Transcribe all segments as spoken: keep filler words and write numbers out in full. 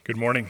Good morning.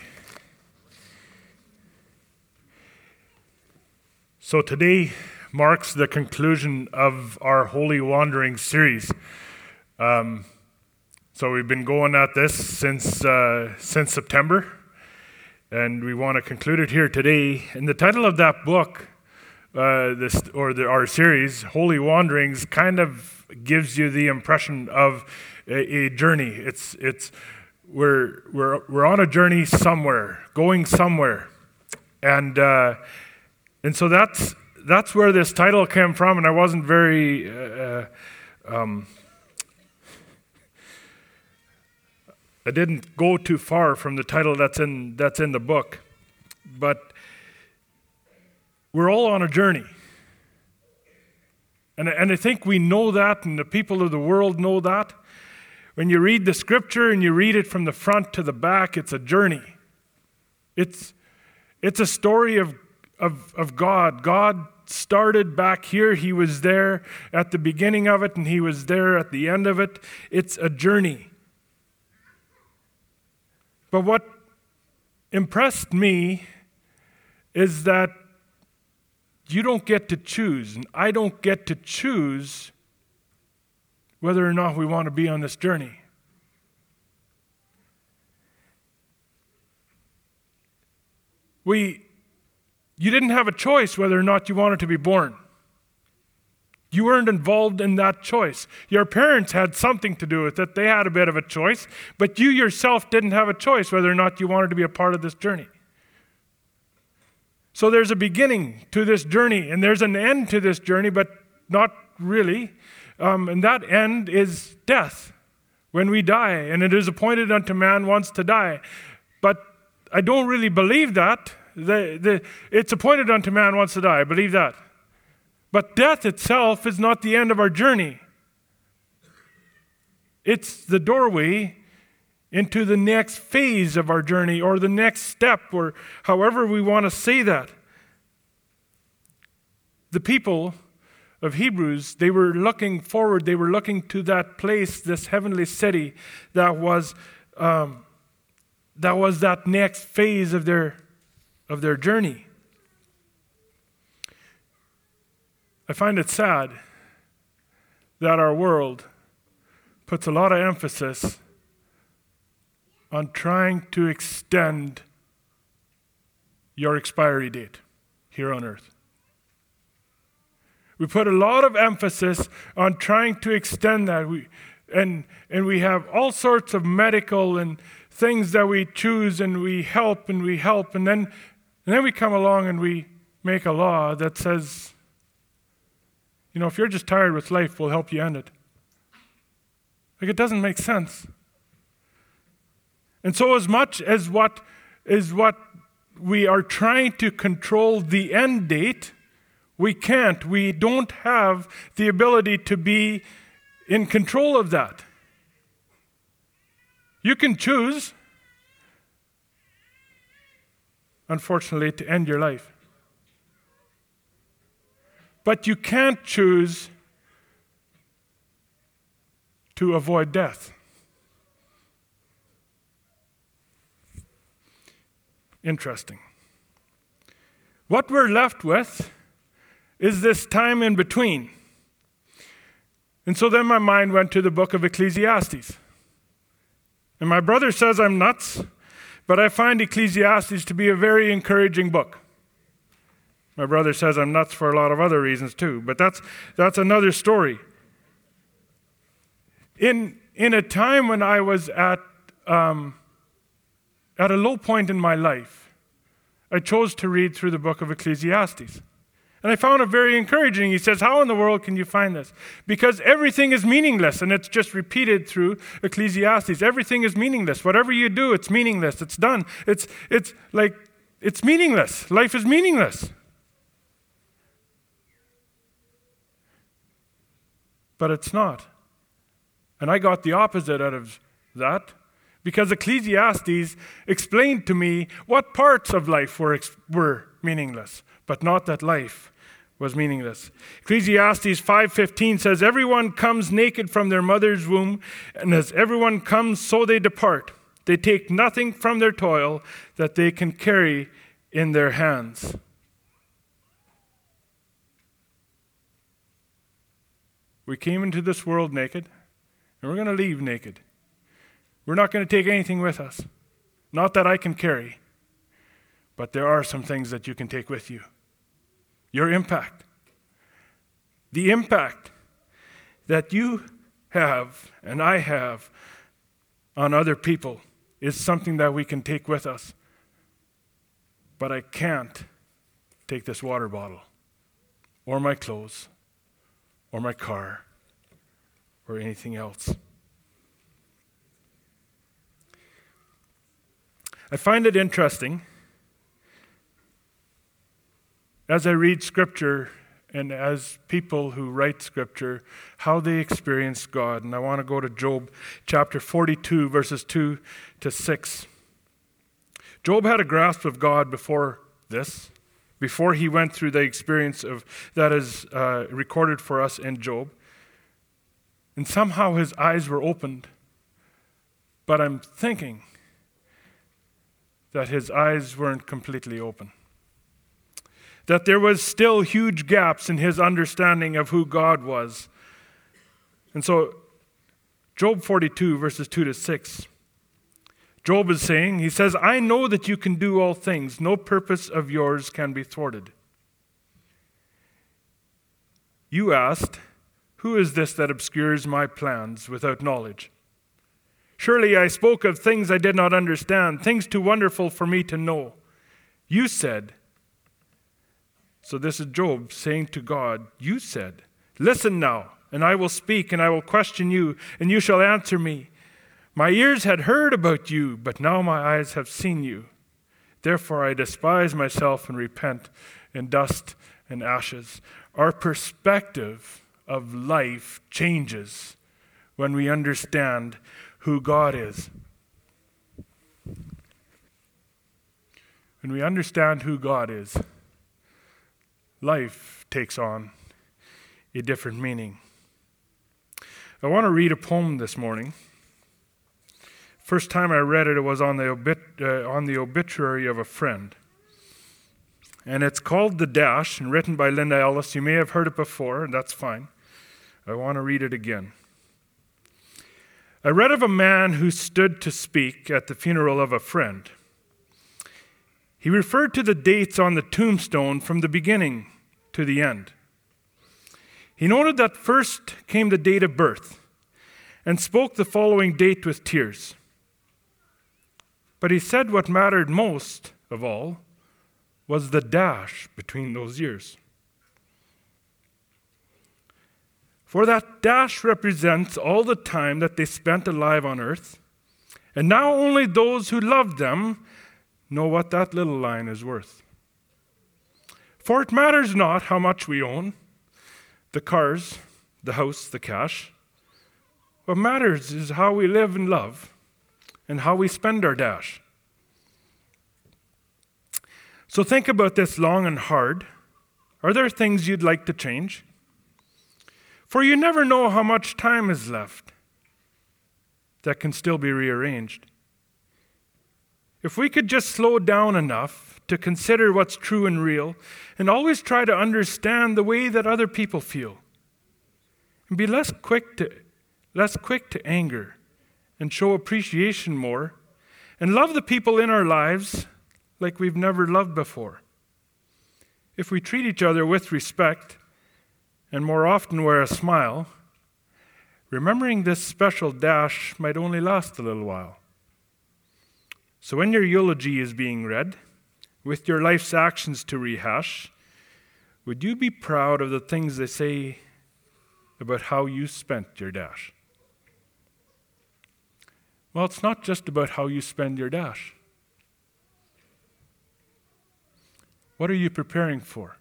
So today marks the conclusion of our Holy Wandering series. Um, so we've been going at this since uh, since September, and we want to conclude it here today. And the title of that book, uh, this or the, our series, Holy Wanderings, kind of gives you the impression of a, a journey. It's it's we're we're we're on a journey somewhere, going somewhere, and uh, and so that's that's where this title came from. And I wasn't very. Uh, um, I didn't go too far from the title that's in that's in the book, but we're all on a journey. And, and I think we know that, and the people of the world know that. When you read the scripture and you read it from the front to the back, it's a journey. It's it's a story of, of, of God. God started back here. He was there at the beginning of it, and he was there at the end of it. It's a journey. But what impressed me is that you don't get to choose, and I don't get to choose whether or not we want to be on this journey. We, you didn't have a choice whether or not you wanted to be born. You weren't involved in that choice. Your parents had something to do with it. They had a bit of a choice, but you yourself didn't have a choice whether or not you wanted to be a part of this journey. So there's a beginning to this journey, and there's an end to this journey, but not really. Um, and that end is death, when we die. And it is appointed unto man once to die. But I don't really believe that. The, the, it's appointed unto man once to die. I believe that. But death itself is not the end of our journey. It's the doorway into the next phase of our journey, or the next step, or however we want to say that. The people of Hebrews, they were looking forward, they were looking to that place, this heavenly city that was um, that was that next phase of their of their journey. I find it sad that our world puts a lot of emphasis on trying to extend your expiry date here on earth. We put a lot of emphasis on trying to extend that. We, and, and we have all sorts of medical and things that we choose, and we help and we help. And then, and then we come along and we make a law that says, you know, if you're just tired with life, we'll help you end it. Like, it doesn't make sense. And so as much as what is what we are trying to control the end date, we can't. We don't have the ability to be in control of that. You can choose, unfortunately, to end your life. But you can't choose to avoid death. Interesting. What we're left with is this time in between. And so then my mind went to the book of Ecclesiastes. And my brother says I'm nuts, but I find Ecclesiastes to be a very encouraging book. My brother says I'm nuts for a lot of other reasons too, but that's that's another story. In in a time when I was at um, at a low point in my life, I chose to read through the book of Ecclesiastes. And I found it very encouraging. He says, how in the world can you find this? Because everything is meaningless, and it's just repeated through Ecclesiastes. Everything is meaningless. Whatever you do, it's meaningless. It's done. It's it's like, it's meaningless. Life is meaningless. But it's not. And I got the opposite out of that, because Ecclesiastes explained to me what parts of life were were meaningless, but not that life was meaningless. Ecclesiastes five fifteen says, everyone comes naked from their mother's womb, and as everyone comes, so they depart. They take nothing from their toil that they can carry in their hands. We came into this world naked, and we're going to leave naked. We're not going to take anything with us. Not that I can carry, but there are some things that you can take with you. Your impact. The impact that you have and I have on other people is something that we can take with us. But I can't take this water bottle or my clothes or my car or anything else. I find it interesting as I read Scripture and as people who write Scripture, how they experience God. And I want to go to Job chapter forty-two, verses two to six. Job had a grasp of God before this, before he went through the experience of that is uh, recorded for us in Job. And somehow his eyes were opened. But I'm thinking that his eyes weren't completely open. That there was still huge gaps in his understanding of who God was. And so, Job forty-two, verses two to six, Job is saying, he says, I know that you can do all things. No purpose of yours can be thwarted. You asked, who is this that obscures my plans without knowledge? Surely I spoke of things I did not understand, things too wonderful for me to know. You said, so this is Job saying to God, you said, listen now, and I will speak, and I will question you, and you shall answer me. My ears had heard about you, but now my eyes have seen you. Therefore I despise myself and repent in dust and ashes. Our perspective of life changes when we understand who God is. When we understand who God is, life takes on a different meaning. I want to read a poem this morning. First time I read it, it was on the, obit- uh, on the obituary of a friend. And it's called The Dash and written by Linda Ellis. You may have heard it before, and that's fine. I want to read it again. I read of a man who stood to speak at the funeral of a friend. He referred to the dates on the tombstone from the beginning to the end. He noted that first came the date of birth and spoke the following date with tears. But he said what mattered most of all was the dash between those years. For that dash represents all the time that they spent alive on earth, and now only those who loved them know what that little line is worth. For it matters not how much we own, the cars, the house, the cash. What matters is how we live and love, and how we spend our dash. So think about this long and hard. Are there things you'd like to change? For you never know how much time is left that can still be rearranged. If we could just slow down enough to consider what's true and real, and always try to understand the way that other people feel, and be less quick to less quick to anger, and show appreciation more, and love the people in our lives like we've never loved before. If we treat each other with respect, and more often wear a smile, remembering this special dash might only last a little while. So when your eulogy is being read, with your life's actions to rehash, would you be proud of the things they say about how you spent your dash? Well, it's not just about how you spend your dash. What are you preparing for?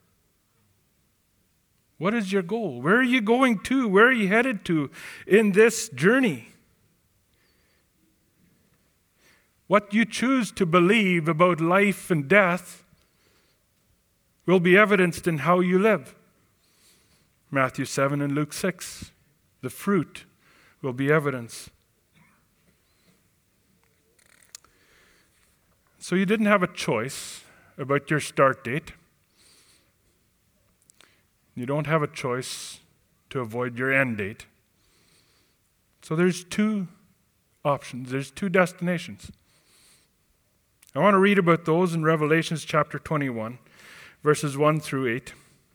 What is your goal? Where are you going to? Where are you headed to in this journey? What you choose to believe about life and death will be evidenced in how you live. Matthew seven and Luke six. The fruit will be evidence. So you didn't have a choice about your start date. You don't have a choice to avoid your end date. So there's two options. There's two destinations. I want to read about those in Revelations chapter twenty-one, verses one through eight.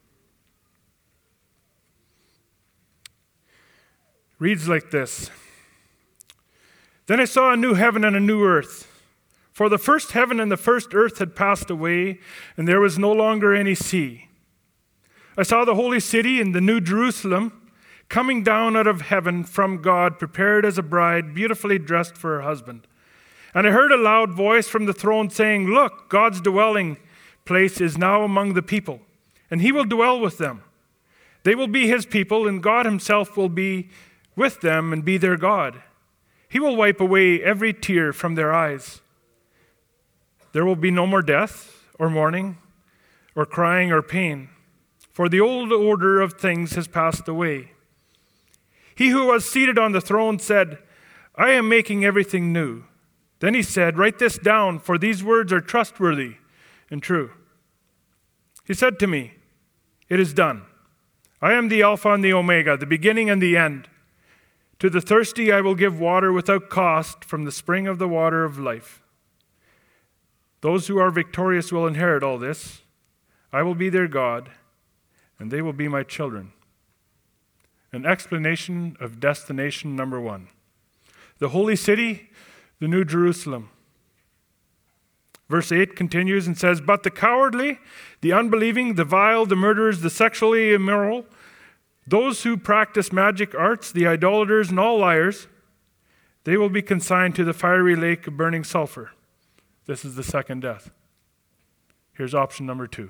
Reads like this. Then I saw a new heaven and a new earth. For the first heaven and the first earth had passed away, and there was no longer any sea. I saw the holy city and the new Jerusalem coming down out of heaven from God, prepared as a bride, beautifully dressed for her husband. And I heard a loud voice from the throne saying, "Look, God's dwelling place is now among the people, and he will dwell with them. They will be his people, and God himself will be with them and be their God. He will wipe away every tear from their eyes. There will be no more death or mourning or crying or pain, for the old order of things has passed away." He who was seated on the throne said, "I am making everything new." Then he said, "Write this down, for these words are trustworthy and true." He said to me, "It is done. I am the Alpha and the Omega, the beginning and the end. To the thirsty I will give water without cost from the spring of the water of life. Those who are victorious will inherit all this. I will be their God, and they will be my children." An explanation of destination number one. The holy city, the New Jerusalem. Verse eight continues and says, "But the cowardly, the unbelieving, the vile, the murderers, the sexually immoral, those who practice magic arts, the idolaters, and all liars, they will be consigned to the fiery lake of burning sulfur." This is the second death. Here's option number two.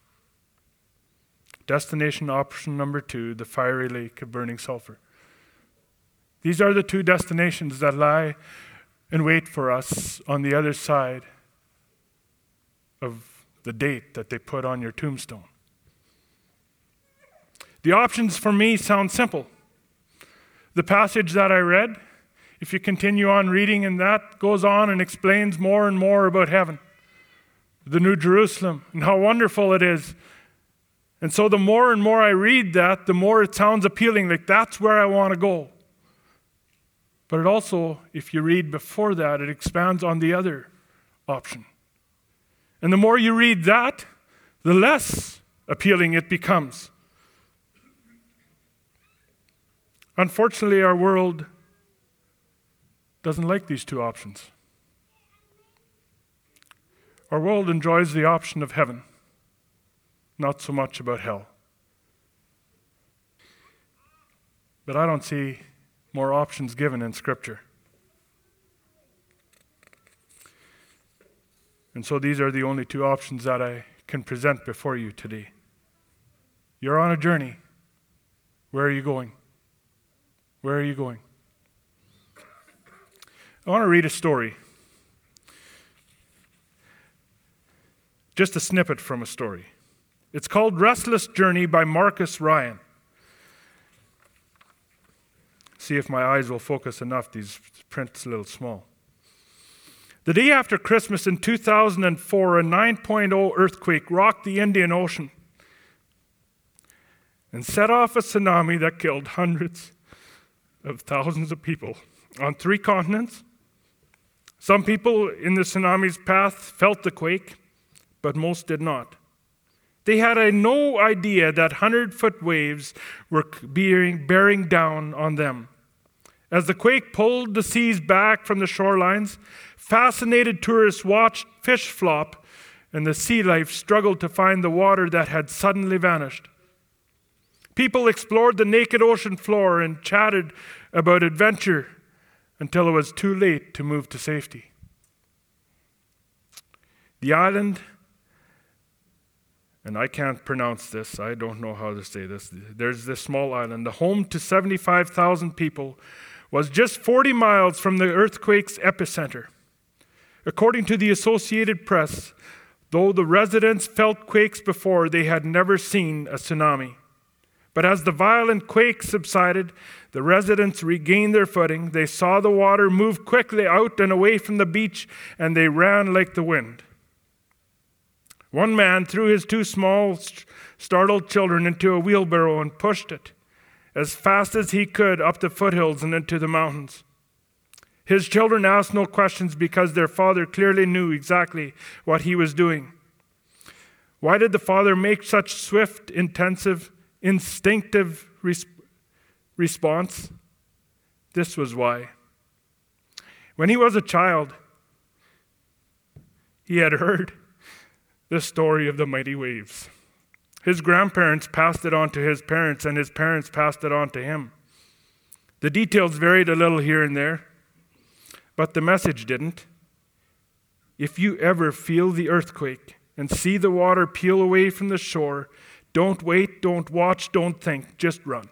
Destination option number two, the fiery lake of burning sulfur. These are the two destinations that lie in wait for us on the other side of the date that they put on your tombstone. The options for me sound simple. The passage that I read, if you continue on reading, and that goes on and explains more and more about heaven, the New Jerusalem, and how wonderful it is. And so the more and more I read that, the more it sounds appealing, like that's where I want to go. But it also, if you read before that, it expands on the other option. And the more you read that, the less appealing it becomes. Unfortunately, our world doesn't like these two options. Our world enjoys the option of heaven, not so much about hell. But I don't see more options given in Scripture. And so these are the only two options that I can present before you today. You're on a journey. Where are you going? Where are you going? I want to read a story. Just a snippet from a story. It's called Restless Journey by Marcus Ryan. See if my eyes will focus enough. These prints a little small. The day after Christmas in two thousand four, a nine point oh earthquake rocked the Indian Ocean and set off a tsunami that killed hundreds of thousands of people on three continents. Some people in the tsunami's path felt the quake, but most did not. They had a no idea that hundred-foot waves were bearing, bearing down on them. As the quake pulled the seas back from the shorelines, fascinated tourists watched fish flop, and the sea life struggled to find the water that had suddenly vanished. People explored the naked ocean floor and chatted about adventure until it was too late to move to safety. The island, and I can't pronounce this, I don't know how to say this, there's this small island, the home to seventy-five thousand people, was just forty miles from the earthquake's epicenter. According to the Associated Press, though the residents felt quakes before, they had never seen a tsunami. But as the violent quake subsided, the residents regained their footing. They saw the water move quickly out and away from the beach, and they ran like the wind. One man threw his two small, startled children into a wheelbarrow and pushed it as fast as he could up the foothills and into the mountains. His children asked no questions because their father clearly knew exactly what he was doing. Why did the father make such swift, intensive, instinctive res- response? This was why. When he was a child, he had heard the story of the mighty waves. His grandparents passed it on to his parents, and his parents passed it on to him. The details varied a little here and there, but the message didn't. If you ever feel the earthquake and see the water peel away from the shore, don't wait, don't watch, don't think, just run.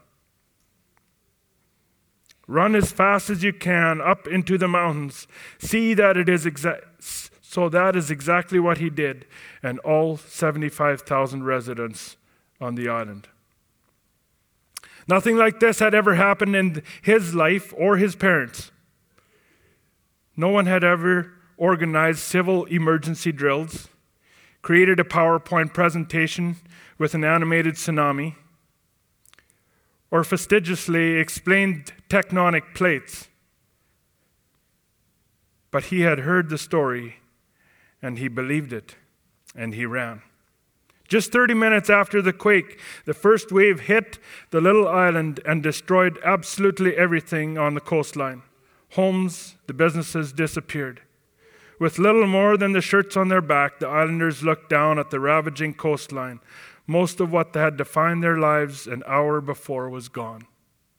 Run as fast as you can up into the mountains. See that it is exact. So that is exactly what he did, and all seventy-five thousand residents on the island. Nothing like this had ever happened in his life or his parents. No one had ever organized civil emergency drills, created a PowerPoint presentation with an animated tsunami, or fastidiously explained tectonic plates. But he had heard the story, and he believed it, and he ran. Just thirty minutes after the quake, the first wave hit the little island and destroyed absolutely everything on the coastline. Homes, the businesses disappeared. With little more than the shirts on their back, the islanders looked down at the ravaging coastline. Most of what had defined their lives an hour before was gone.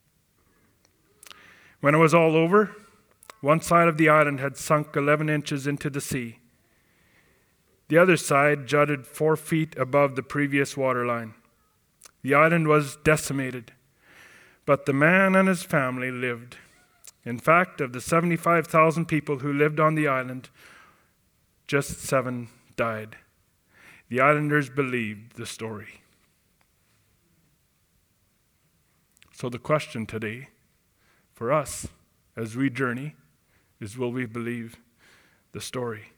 When it was all over, one side of the island had sunk eleven inches into the sea. The other side jutted four feet above the previous waterline. The island was decimated, but the man and his family lived. In fact, of the seventy-five thousand people who lived on the island, just seven died. The islanders believed the story. So the question today for us as we journey is, will we believe the story?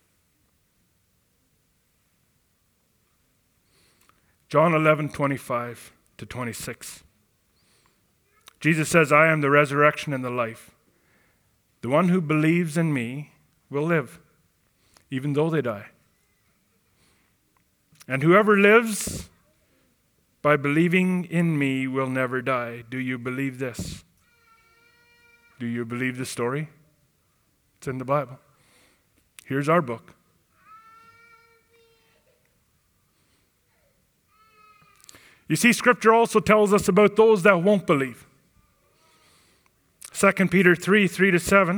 John eleven, twenty-five to twenty-six. Jesus says, I am the resurrection and the life. The one who believes in me will live, even though they die. And whoever lives by believing in me will never die. Do you believe this? Do you believe the story? It's in the Bible. Here's our book. You see, Scripture also tells us about those that won't believe. Second Peter three, three to seven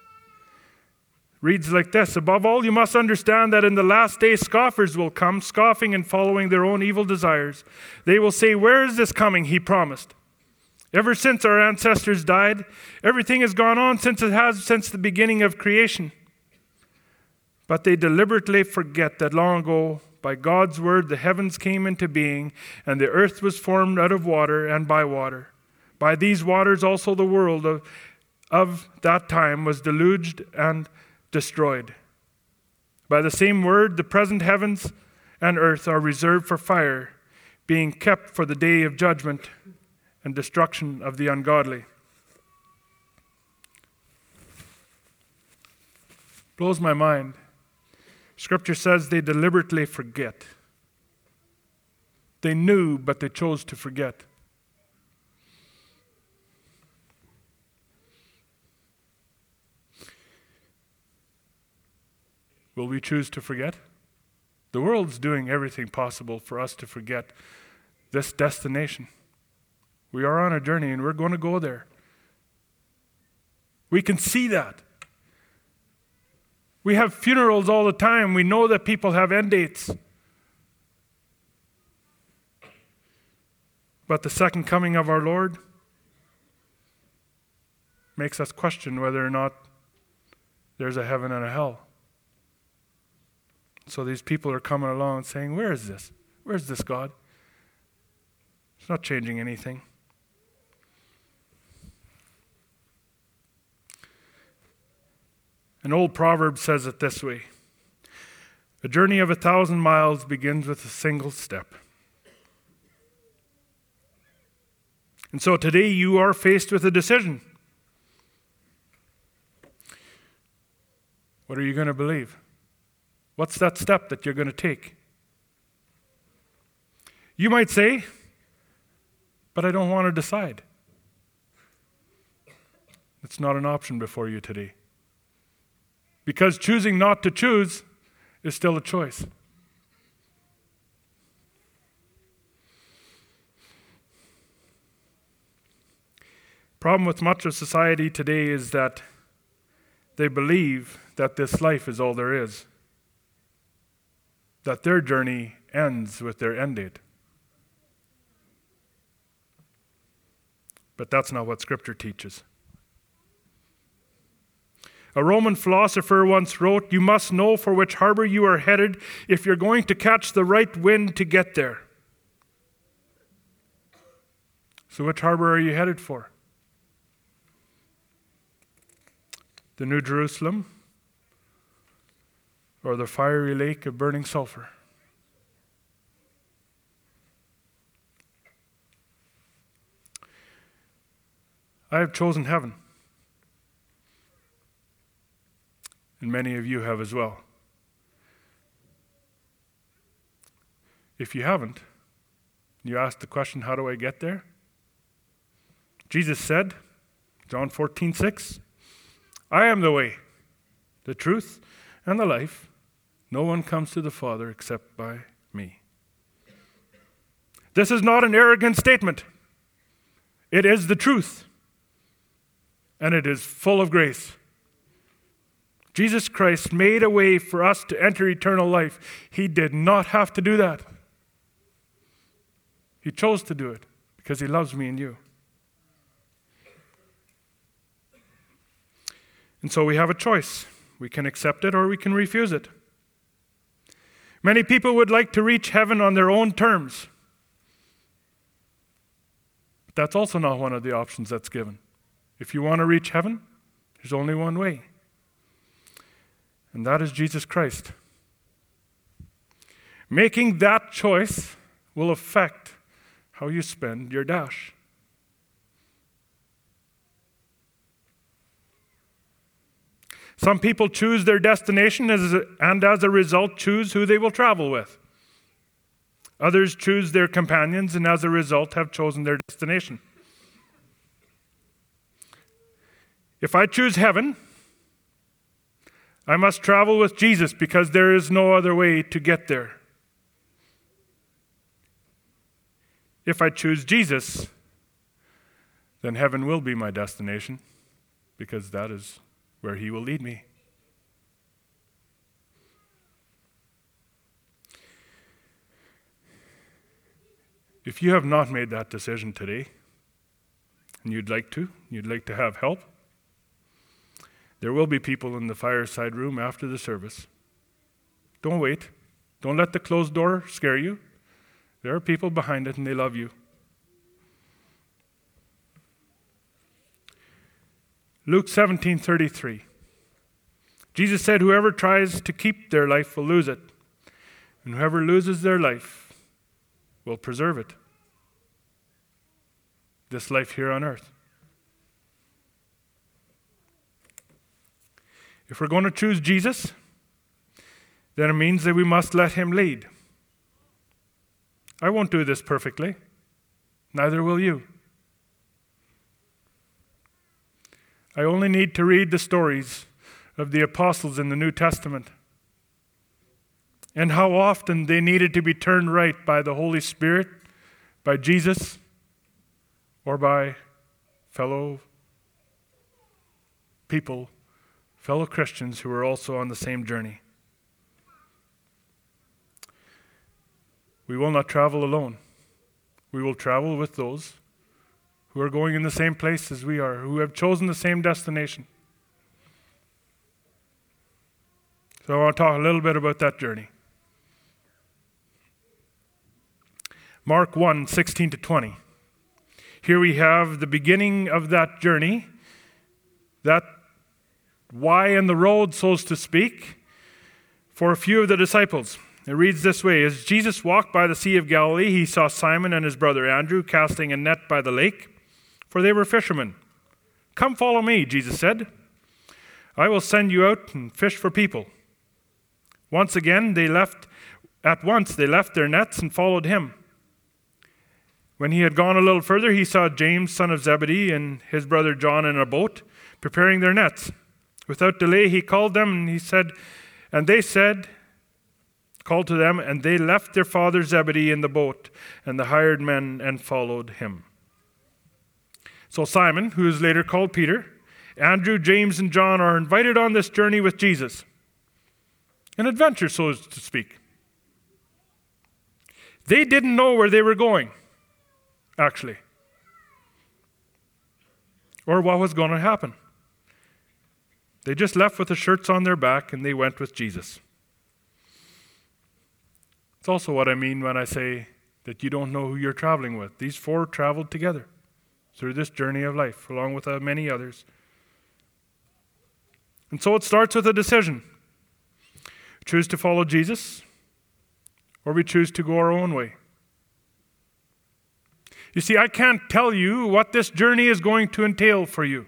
reads like this. Above all, you must understand that in the last days scoffers will come, scoffing and following their own evil desires. They will say, where is this coming he promised? Ever since our ancestors died, everything has gone on since it has since the beginning of creation. But they deliberately forget that long ago, by God's word, the heavens came into being, and the earth was formed out of water and by water. By these waters also the world of, of that time was deluged and destroyed. By the same word, the present heavens and earth are reserved for fire, being kept for the day of judgment and destruction of the ungodly. Blows my mind. Scripture says they deliberately forget. They knew, but they chose to forget. Will we choose to forget? The world's doing everything possible for us to forget this destination. We are on a journey and we're going to go there. We can see that. We have funerals all the time. We know that people have end dates. But the second coming of our Lord makes us question whether or not there's a heaven and a hell. So these people are coming along and saying, where is this? Where's this God? It's not changing anything. An old proverb says it this way: a journey of a thousand miles begins with a single step. And so today you are faced with a decision. What are you going to believe? What's that step that you're going to take? You might say, but I don't want to decide. It's not an option before you today. Because choosing not to choose is still a choice. Problem with much of society today is that they believe that this life is all there is, that their journey ends with their end date. But that's not what Scripture teaches. A Roman philosopher once wrote, "You must know for which harbor you are headed if you're going to catch the right wind to get there." So which harbor are you headed for? The New Jerusalem or the fiery lake of burning sulfur? I have chosen heaven. And many of you have as well. If you haven't, you ask the question, how do I get there? Jesus said, John fourteen six, I am the way, the truth, and the life. No one comes to the Father except by me. This is not an arrogant statement. It is the truth. And it is full of grace. Jesus Christ made a way for us to enter eternal life. He did not have to do that. He chose to do it because he loves me and you. And so we have a choice. We can accept it or we can refuse it. Many people would like to reach heaven on their own terms. But that's also not one of the options that's given. If you want to reach heaven, there's only one way. And that is Jesus Christ. Making that choice will affect how you spend your dash. Some people choose their destination as a, and as a result choose who they will travel with. Others choose their companions and as a result have chosen their destination. If I choose heaven, I must travel with Jesus because there is no other way to get there. If I choose Jesus, then heaven will be my destination because that is where he will lead me. If you have not made that decision today, and you'd like to, you'd like to have help, there will be people in the fireside room after the service. Don't wait. Don't let the closed door scare you. There are people behind it and they love you. Luke seventeen thirty-three. Jesus said, whoever tries to keep their life will lose it, and whoever loses their life will preserve it. This life here on earth. If we're going to choose Jesus, then it means that we must let him lead. I won't do this perfectly. Neither will you. I only need to read the stories of the apostles in the New Testament and how often they needed to be turned right by the Holy Spirit, by Jesus, or by fellow people, fellow Christians who were also on the same journey. We will not travel alone. We will travel with those who are going in the same place as we are, who have chosen the same destination. So I want to talk a little bit about that journey. Mark one, sixteen to twenty. Here we have the beginning of that journey, that why in the road, so to speak, for a few of the disciples. It reads this way: As Jesus walked by the Sea of Galilee, he saw Simon and his brother Andrew casting a net by the lake, for they were fishermen. "Come follow me," Jesus said. "I will send you out and fish for people." Once again, they left, at once they left their nets and followed him. When he had gone a little further, he saw James, son of Zebedee, and his brother John in a boat, preparing their nets. Without delay, he called them, and he said, and they said, called to them, and they left their father Zebedee in the boat and the hired men and followed him. So Simon, who is later called Peter, Andrew, James, and John are invited on this journey with Jesus. An adventure, so to speak. They didn't know where they were going, actually, or what was going to happen. They just left with the shirts on their back and they went with Jesus. It's also what I mean when I say that you don't know who you're traveling with. These four traveled together through this journey of life, along with uh, many others. And so it starts with a decision. Choose to follow Jesus, or we choose to go our own way. You see, I can't tell you what this journey is going to entail for you.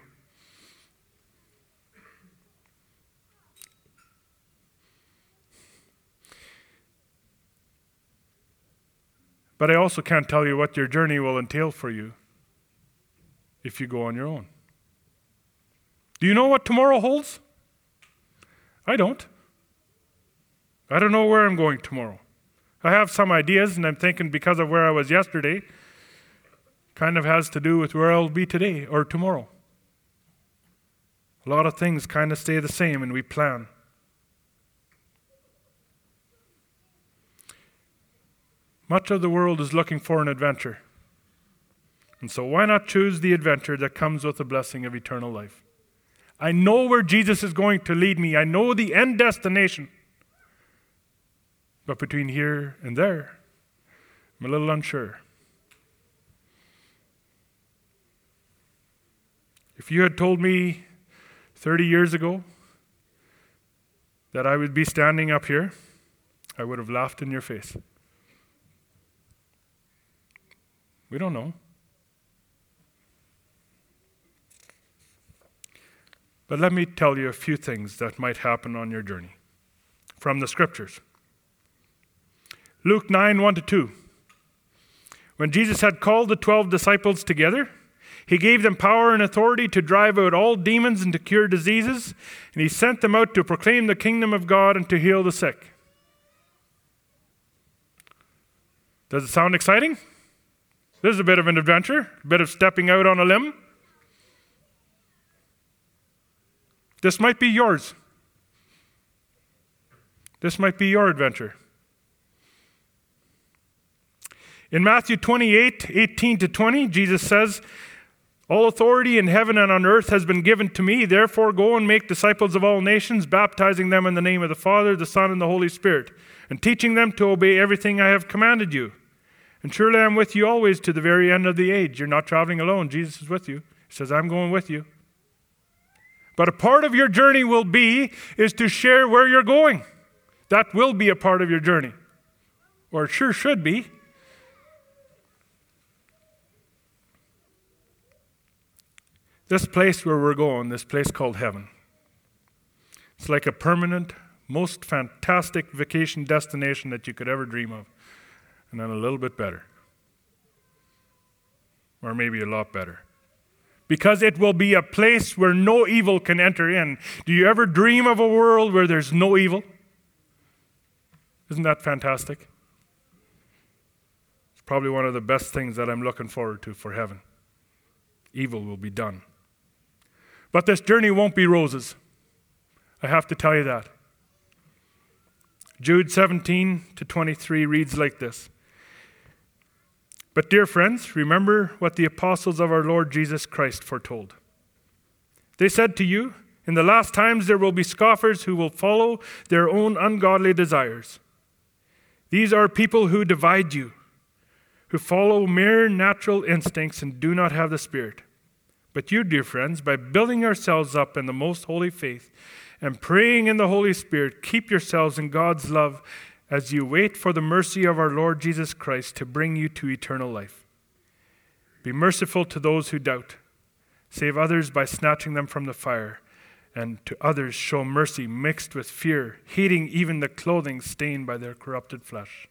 But I also can't tell you what your journey will entail for you if you go on your own. Do you know what tomorrow holds? I don't. I don't know where I'm going tomorrow. I have some ideas, and I'm thinking because of where I was yesterday, kind of has to do with where I'll be today or tomorrow. A lot of things kind of stay the same, and we plan. Much of the world is looking for an adventure. And so why not choose the adventure that comes with the blessing of eternal life? I know where Jesus is going to lead me. I know the end destination. But between here and there, I'm a little unsure. If you had told me thirty years ago that I would be standing up here, I would have laughed in your face. We don't know. But let me tell you a few things that might happen on your journey from the scriptures. Luke nine, one to two. When Jesus had called the twelve disciples together, he gave them power and authority to drive out all demons and to cure diseases, and he sent them out to proclaim the kingdom of God and to heal the sick. Does it sound exciting? This is a bit of an adventure, a bit of stepping out on a limb. This might be yours. This might be your adventure. In Matthew twenty-eight, eighteen to twenty, Jesus says, "All authority in heaven and on earth has been given to me. Therefore go and make disciples of all nations, baptizing them in the name of the Father, the Son, and the Holy Spirit, and teaching them to obey everything I have commanded you. And surely I am with you always to the very end of the age." You're not traveling alone. Jesus is with you. He says, "I'm going with you." But a part of your journey will be is to share where you're going. That will be a part of your journey. Or it sure should be. This place where we're going, this place called heaven, it's like a permanent, most fantastic vacation destination that you could ever dream of. And then a little bit better. Or maybe a lot better. Because it will be a place where no evil can enter in. Do you ever dream of a world where there's no evil? Isn't that fantastic? It's probably one of the best things that I'm looking forward to for heaven. Evil will be done. But this journey won't be roses. I have to tell you that. Jude seventeen to twenty-three reads like this. "But dear friends, remember what the apostles of our Lord Jesus Christ foretold. They said to you, in the last times there will be scoffers who will follow their own ungodly desires. These are people who divide you, who follow mere natural instincts and do not have the Spirit. But you, dear friends, by building yourselves up in the most holy faith and praying in the Holy Spirit, keep yourselves in God's love as you wait for the mercy of our Lord Jesus Christ to bring you to eternal life. Be merciful to those who doubt. Save others by snatching them from the fire, and to others show mercy mixed with fear, hating even the clothing stained by their corrupted flesh.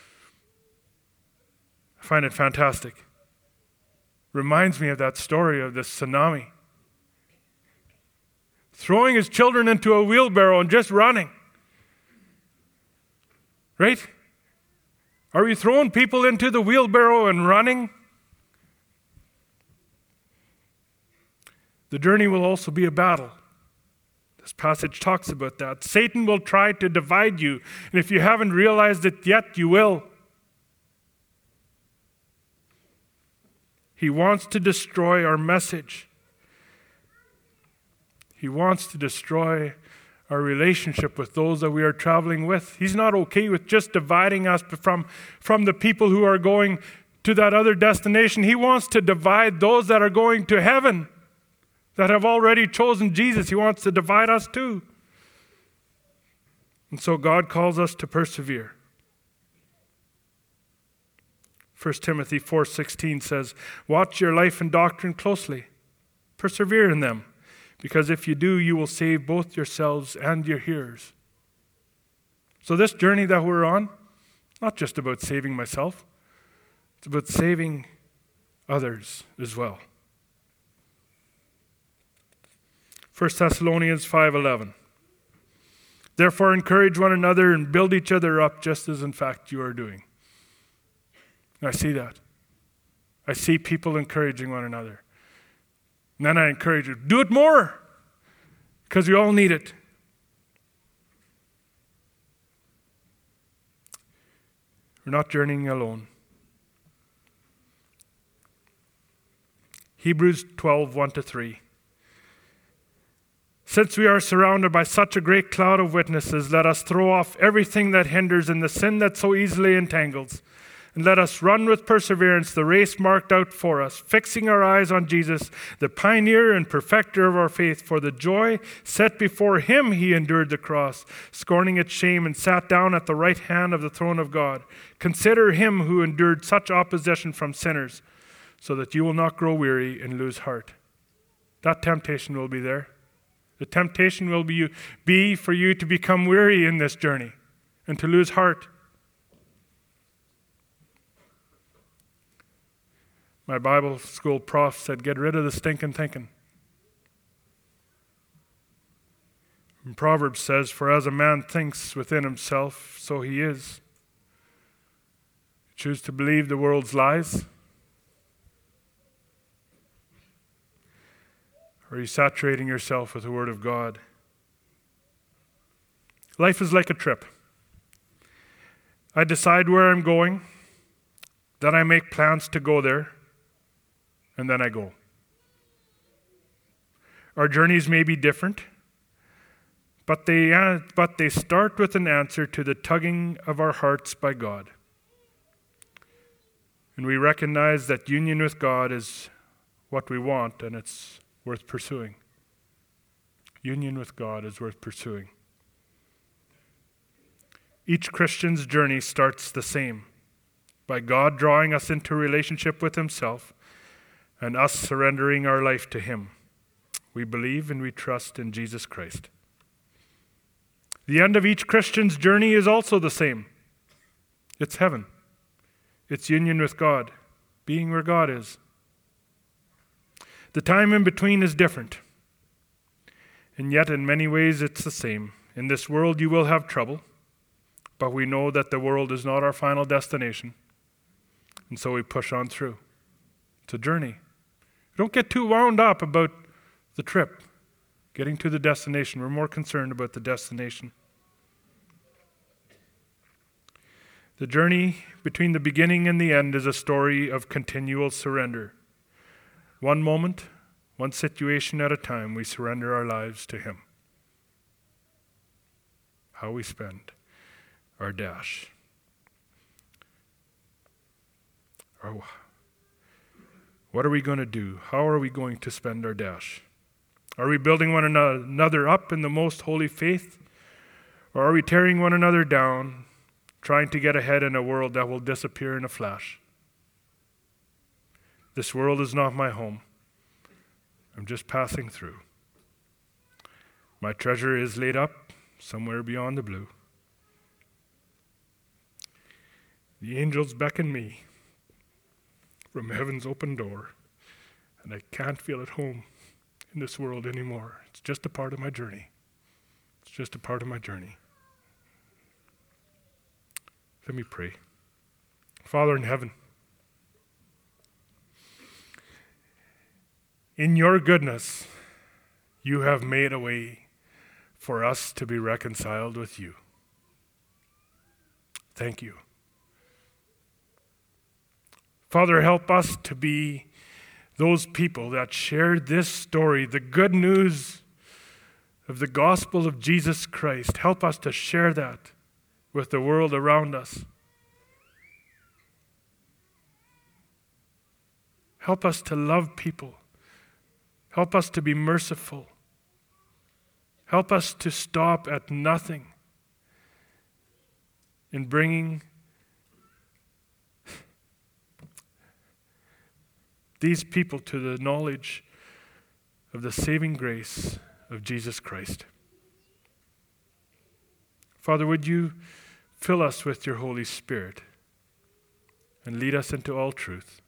I find it fantastic. Reminds me of that story of the tsunami. Throwing his children into a wheelbarrow and just running. Right? Are we throwing people into the wheelbarrow and running? The journey will also be a battle. This passage talks about that. Satan will try to divide you, and if you haven't realized it yet, you will. He wants to destroy our message. He wants to destroy our relationship with those that we are traveling with. He's not okay with just dividing us from, from the people who are going to that other destination. He wants to divide those that are going to heaven, that have already chosen Jesus. He wants to divide us too. And so God calls us to persevere. First Timothy four sixteen says, watch your life and doctrine closely. Persevere in them, because if you do, you will save both yourselves and your hearers. So this journey that we're on, not just about saving myself, it's about saving others as well. First Thessalonians five eleven. Therefore encourage one another and build each other up, just as in fact you are doing. And I see that. I see people encouraging one another. And then I encourage you, do it more, because we all need it. We're not journeying alone. Hebrews twelve, one to three. Since we are surrounded by such a great cloud of witnesses, let us throw off everything that hinders and the sin that so easily entangles. And let us run with perseverance the race marked out for us, fixing our eyes on Jesus, the pioneer and perfecter of our faith. For the joy set before him he endured the cross, scorning its shame, and sat down at the right hand of the throne of God. Consider him who endured such opposition from sinners, so that you will not grow weary and lose heart. That temptation will be there. The temptation will be, be for you to become weary in this journey and to lose heart. My Bible school prof said, get rid of the stinking thinking. And Proverbs says, for as a man thinks within himself, so he is. Choose to believe the world's lies? Or are you saturating yourself with the Word of God? Life is like a trip. I decide where I'm going, then I make plans to go there, and then I go. Our journeys may be different, but they, uh, but they start with an answer to the tugging of our hearts by God. And we recognize that union with God is what we want, and it's worth pursuing. Union with God is worth pursuing. Each Christian's journey starts the same, by God drawing us into relationship with himself and us surrendering our life to him. We believe and we trust in Jesus Christ. The end of each Christian's journey is also the same. It's heaven. It's union with God, being where God is. The time in between is different, and yet in many ways it's the same. In this world you will have trouble, but we know that the world is not our final destination, and so we push on through. It's a journey. Don't get too wound up about the trip, getting to the destination. We're more concerned about the destination. The journey between the beginning and the end is a story of continual surrender. One moment, one situation at a time, we surrender our lives to him. How we spend our dash. Or what are we going to do? How are we going to spend our dash? Are we building one another up in the most holy faith? Or are we tearing one another down, trying to get ahead in a world that will disappear in a flash? This world is not my home. I'm just passing through. My treasure is laid up somewhere beyond the blue. The angels beckon me from heaven's open door, and I can't feel at home in this world anymore. It's just a part of my journey. It's just a part of my journey. Let me pray. Father in heaven, in your goodness, you have made a way for us to be reconciled with you. Thank you. Father, help us to be those people that share this story, the good news of the gospel of Jesus Christ. Help us to share that with the world around us. Help us to love people. Help us to be merciful. Help us to stop at nothing in bringing these people to the knowledge of the saving grace of Jesus Christ. Father, would you fill us with your Holy Spirit and lead us into all truth.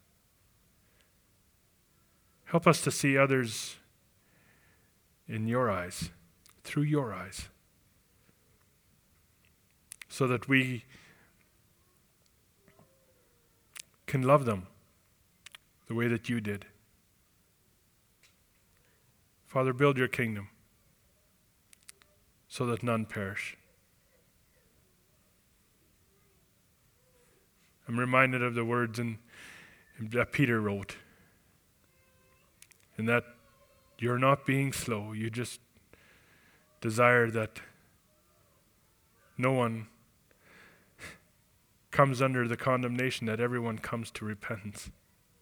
Help us to see others in your eyes, through your eyes, so that we can love them the way that you did. Father, build your kingdom so that none perish. I'm reminded of the words in, that Peter wrote, and that you're not being slow. You just desire that no one comes under the condemnation, that everyone comes to repentance.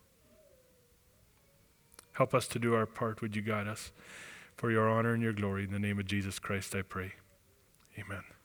Help us to do our part. Would you guide us? For your honor and your glory, in the name of Jesus Christ, I pray. Amen.